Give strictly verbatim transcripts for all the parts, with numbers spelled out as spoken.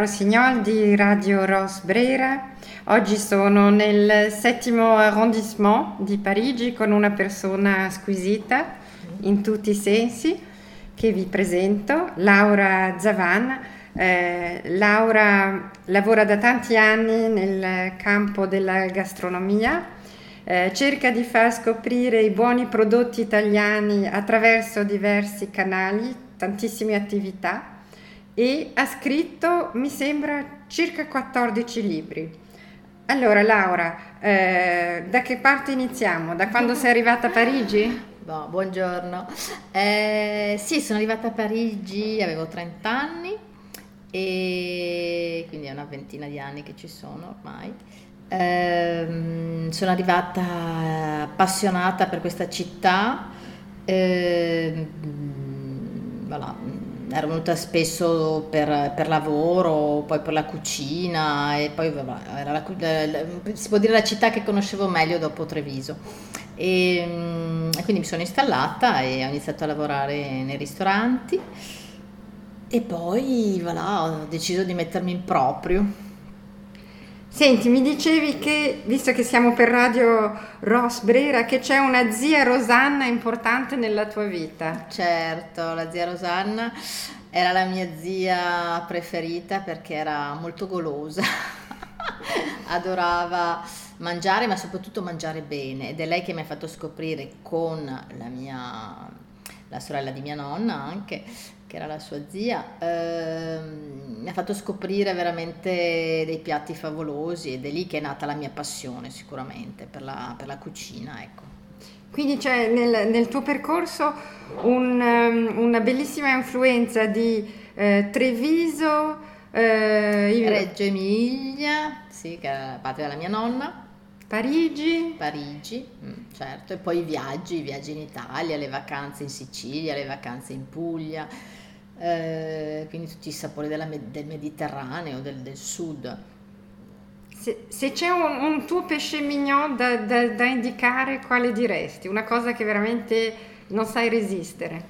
Rossignol di Radio Ros Brera. Oggi sono nel settimo arrondissement di Parigi con una persona squisita in tutti i sensi che vi presento, Laura Zavan. Eh, Laura lavora da tanti anni nel campo della gastronomia, eh, cerca di far scoprire i buoni prodotti italiani attraverso diversi canali, tantissime attività, e ha scritto, mi sembra, circa quattordici libri. Allora Laura, eh, da che parte iniziamo? Da quando sei arrivata a Parigi? Boh, buongiorno. Eh, sì, sono arrivata a Parigi, avevo trenta anni e quindi è una ventina di anni che ci sono ormai. Eh, sono arrivata appassionata per questa città. Eh, voilà. Ero venuta spesso per, per lavoro, poi per la cucina e poi vabbè, era la, la, si può dire la città che conoscevo meglio dopo Treviso. E, e quindi mi sono installata e ho iniziato a lavorare nei ristoranti e poi voilà, ho deciso di mettermi in proprio. Senti, mi dicevi che, visto che siamo per Radio Ros Brera, che c'è una zia Rosanna importante nella tua vita. Certo, la zia Rosanna era la mia zia preferita perché era molto golosa, adorava mangiare ma soprattutto mangiare bene, ed è lei che mi ha fatto scoprire con la mia, la sorella di mia nonna anche, che era la sua zia, ehm, mi ha fatto scoprire veramente dei piatti favolosi ed è lì che è nata la mia passione sicuramente per la, per la cucina, ecco. Quindi c'è nel, nel tuo percorso un, um, una bellissima influenza di eh, Treviso, eh, Reggio Emilia, sì, che era la patria della mia nonna. Parigi. Parigi, certo, e poi i viaggi, i viaggi in Italia, le vacanze in Sicilia, le vacanze in Puglia, eh, quindi tutti i sapori della, del Mediterraneo, del, del sud. Se, se c'è un, un tuo péché mignon da, da, da indicare, quale diresti? Una cosa che veramente non sai resistere?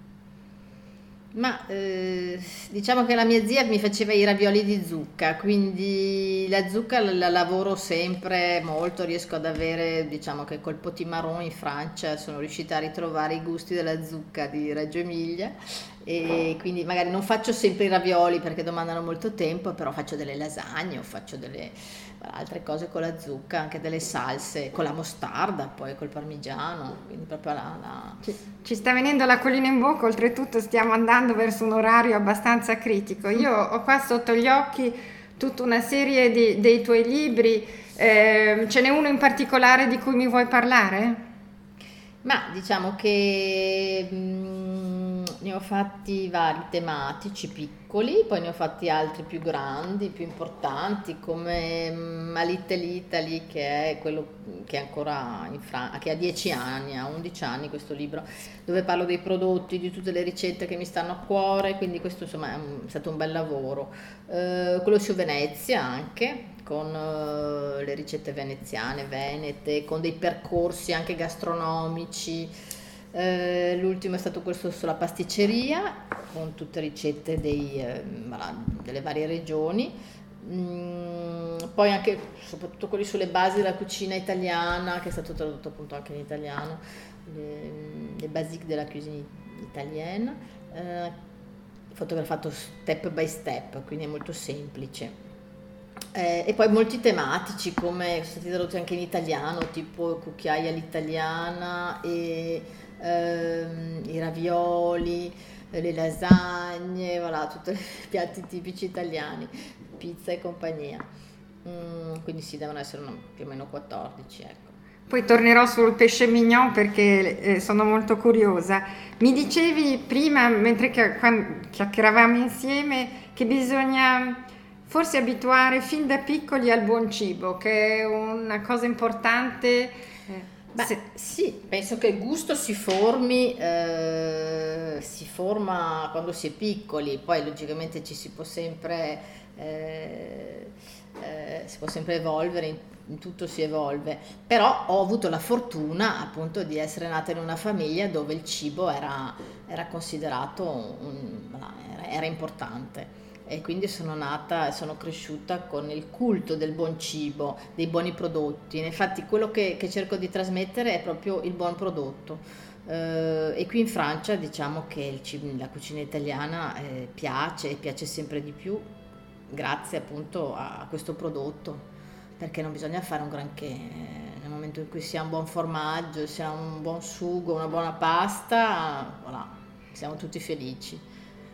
Ma eh, diciamo che la mia zia mi faceva i ravioli di zucca, quindi la zucca la, la lavoro sempre molto, riesco ad avere, diciamo che col potimarron in Francia sono riuscita a ritrovare i gusti della zucca di Reggio Emilia e quindi magari non faccio sempre i ravioli perché domandano molto tempo, però faccio delle lasagne o faccio delle altre cose con la zucca, anche delle salse con la mostarda, poi col parmigiano, quindi proprio la, la... Ci, ci sta venendo l'acquolina in bocca, oltretutto stiamo andando verso un orario abbastanza critico. Io ho qua sotto gli occhi tutta una serie di, dei tuoi libri, eh, ce n'è uno in particolare di cui mi vuoi parlare? Ma diciamo che mh, ne ho fatti vari tematici piccoli, poi ne ho fatti altri più grandi, più importanti, come mh, A Little Italy, che è quello che è ancora in Francia, che ha dieci anni, ha undici anni questo libro, dove parlo dei prodotti, di tutte le ricette che mi stanno a cuore, quindi questo insomma è, un, è stato un bel lavoro. Eh, quello su Venezia anche, con uh, le ricette veneziane, venete, con dei percorsi anche gastronomici. Uh, l'ultimo è stato questo sulla pasticceria, con tutte ricette dei, uh, delle varie regioni. Mm, poi anche, soprattutto quelli sulle basi della cucina italiana, che è stato tradotto appunto anche in italiano, le, le basiques della cuisine italienne, uh, fotografato step by step, quindi è molto semplice. Eh, e poi molti tematici come sono stati tradotti anche in italiano, tipo cucchiaia all'italiana e ehm, i ravioli, le lasagne, voilà, tutti i piatti tipici italiani, pizza e compagnia. Mm, quindi sì, devono essere una, più o meno quattordici, ecco. Poi tornerò sul péché mignon perché eh, sono molto curiosa. Mi dicevi prima, mentre chiacchieravamo insieme, che bisogna forse abituare fin da piccoli al buon cibo, che è una cosa importante. Beh, Se... sì, penso che il gusto si formi, eh, si forma quando si è piccoli, poi logicamente ci si può sempre, eh, eh, si può sempre evolvere, in, in tutto si evolve, però ho avuto la fortuna appunto di essere nata in una famiglia dove il cibo era, era considerato, un, era, era importante. e quindi sono nata e sono cresciuta con il culto del buon cibo, dei buoni prodotti. Infatti quello che, che cerco di trasmettere è proprio il buon prodotto. Eh, e qui in Francia diciamo che il cibo- la cucina italiana eh, piace e piace sempre di più grazie appunto a, a questo prodotto, perché non bisogna fare un granché. eh, Nel momento in cui si ha un buon formaggio, si ha un buon sugo, una buona pasta, voilà, siamo tutti felici.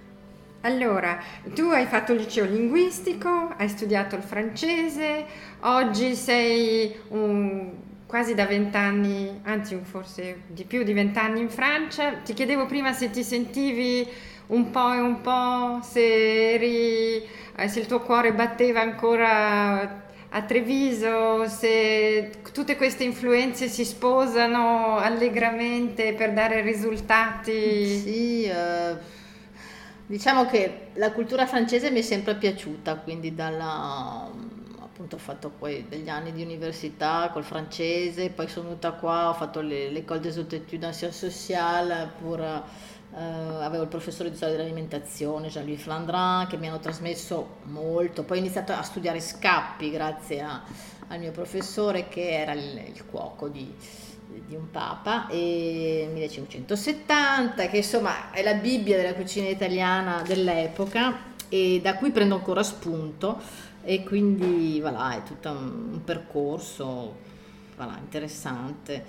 Allora, tu hai fatto il liceo linguistico, hai studiato il francese, oggi sei un- quasi da vent'anni, anzi un- forse di più di vent'anni in Francia. Ti chiedevo prima se ti sentivi un po' e un po', se eri, eh, se il tuo cuore batteva ancora a Treviso, se tutte queste influenze si sposano allegramente per dare risultati. Sì, eh, diciamo che la cultura francese mi è sempre piaciuta, quindi dalla, appunto ho fatto poi degli anni di università col francese, poi sono venuta qua, ho fatto le- l'École des hautes études en sciences sociales, pur, eh, avevo il professore di storia dell'alimentazione, Jean-Louis Flandrin, che mi hanno trasmesso molto, poi ho iniziato a studiare scappi grazie a- al mio professore che era il, il cuoco di di un papa e millecinquecentosettanta, che insomma è la Bibbia della cucina italiana dell'epoca e da cui prendo ancora spunto, e quindi voilà, è tutto un, un percorso voilà, interessante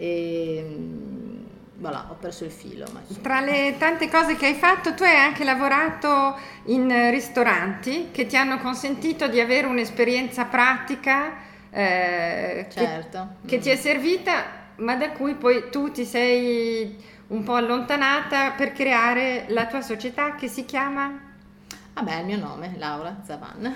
e voilà, ho perso il filo, ma insomma. Tra le tante cose che hai fatto, tu hai anche lavorato in eh, ristoranti che ti hanno consentito di avere un'esperienza pratica eh, che, Certo. che Mm. ti è servita, ma da cui poi tu ti sei un po' allontanata per creare la tua società che si chiama... Vabbè, il mio nome, Laura Zavan.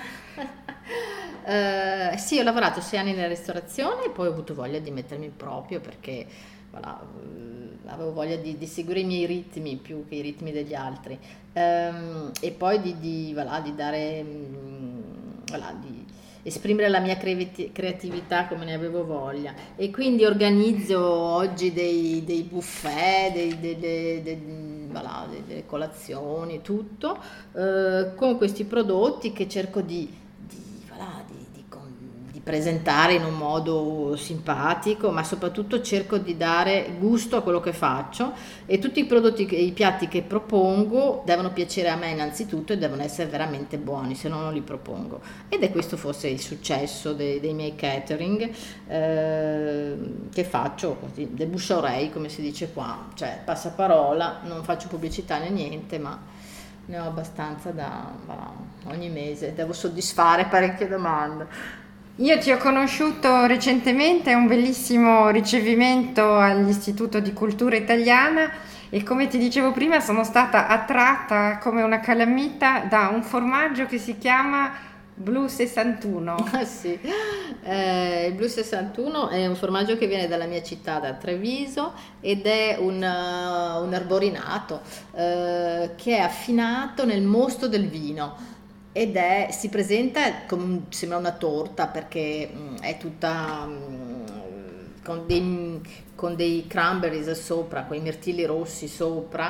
Eh, sì, ho lavorato sei anni nella ristorazione e poi ho avuto voglia di mettermi in proprio perché voilà, eh, avevo voglia di, di seguire i miei ritmi più che i ritmi degli altri. Ehm, e poi di, di, voilà, di dare, mm, voilà, di esprimere la mia creati- creatività come ne avevo voglia. E quindi organizzo oggi dei, dei buffet, dei, delle, dei- voilà, de- delle colazioni, tutto eh, con questi prodotti che cerco di, di, voilà, di- di con- di presentare in un modo simpatico, ma soprattutto cerco di dare gusto a quello che faccio, e tutti i prodotti, che- i piatti che propongo devono piacere a me innanzitutto e devono essere veramente buoni, se no non li propongo. Ed è questo forse il successo dei, dei miei catering eh, che faccio così, de bouche à oreille, come si dice qua, cioè passaparola, non faccio pubblicità né niente, ma ne ho abbastanza da voilà, ogni mese, devo soddisfare parecchie domande. Io ti ho conosciuto recentemente a un bellissimo ricevimento all'Istituto di Cultura Italiana e come ti dicevo prima sono stata attratta come una calamita da un formaggio che si chiama Blu sessantuno. Ah, sì. Eh, il Blu sessantuno è un formaggio che viene dalla mia città, da Treviso, ed è un, uh, un arborinato eh, che è affinato nel mosto del vino. Ed è, si presenta come un- sembra una torta perché mm, è tutta mm, con dei, con dei cranberries sopra, quei mirtilli rossi sopra,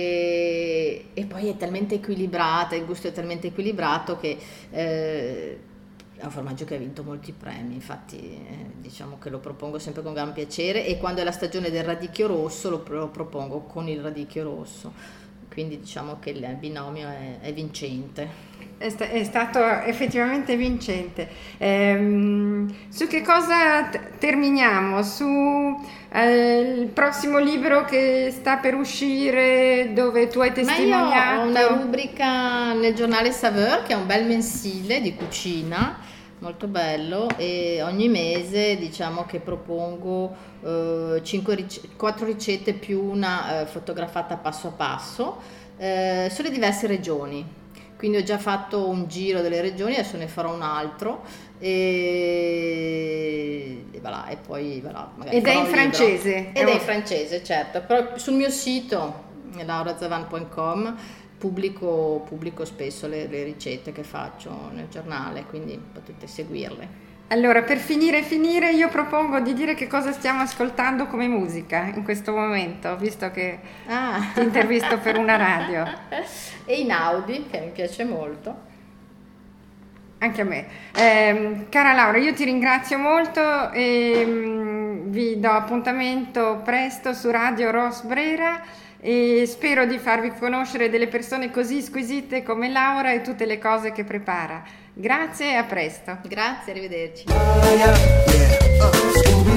e, e poi è talmente equilibrata, il gusto è talmente equilibrato che eh, è un formaggio che ha vinto molti premi, infatti eh, diciamo che lo propongo sempre con gran piacere, e quando è la stagione del radicchio rosso lo, lo propongo con il radicchio rosso, quindi diciamo che il binomio è, è vincente. È, sta- è stato effettivamente vincente. Ehm, su che cosa t- terminiamo? Su eh, il prossimo libro che sta per uscire, dove tu hai Ma io ho una testimoniato? rubrica nel giornale Saveur, che è un bel mensile di cucina, molto bello, e ogni mese diciamo che propongo eh, cinque ric- quattro ricette più una eh, fotografata passo a passo eh, sulle diverse regioni. Quindi ho già fatto un giro delle regioni, adesso ne farò un altro e, e, voilà, e poi voilà, magari Ed è farò in un libro. francese. Ed è in francese, certo, però sul mio sito laurazavan punto com pubblico, pubblico spesso le, le ricette che faccio nel giornale, quindi potete seguirle. Allora, per finire finire, io propongo di dire che cosa stiamo ascoltando come musica in questo momento, visto che Ah. ti intervisto per una radio. E in Audi, che mi piace molto. Anche a me. Eh, cara Laura, io ti ringrazio molto e mh, vi do appuntamento presto su Radio Ros Brera e spero di farvi conoscere delle persone così squisite come Laura e tutte le cose che prepara. Grazie e a presto. Grazie, arrivederci. Yeah. Uh,